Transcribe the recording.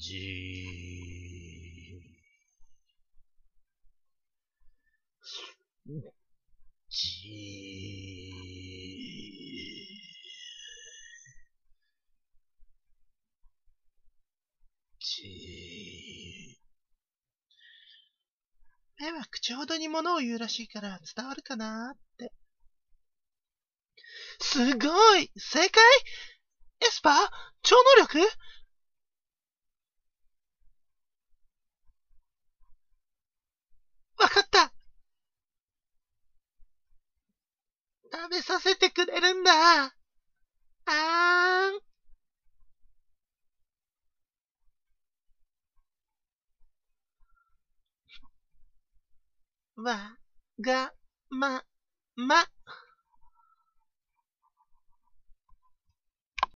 目は口ほどに物を言うらしいから伝わるかなって。すごい！正解？エスパー？超能力？わかった！食べさせてくれるんだ。あーん。わ、が、ま、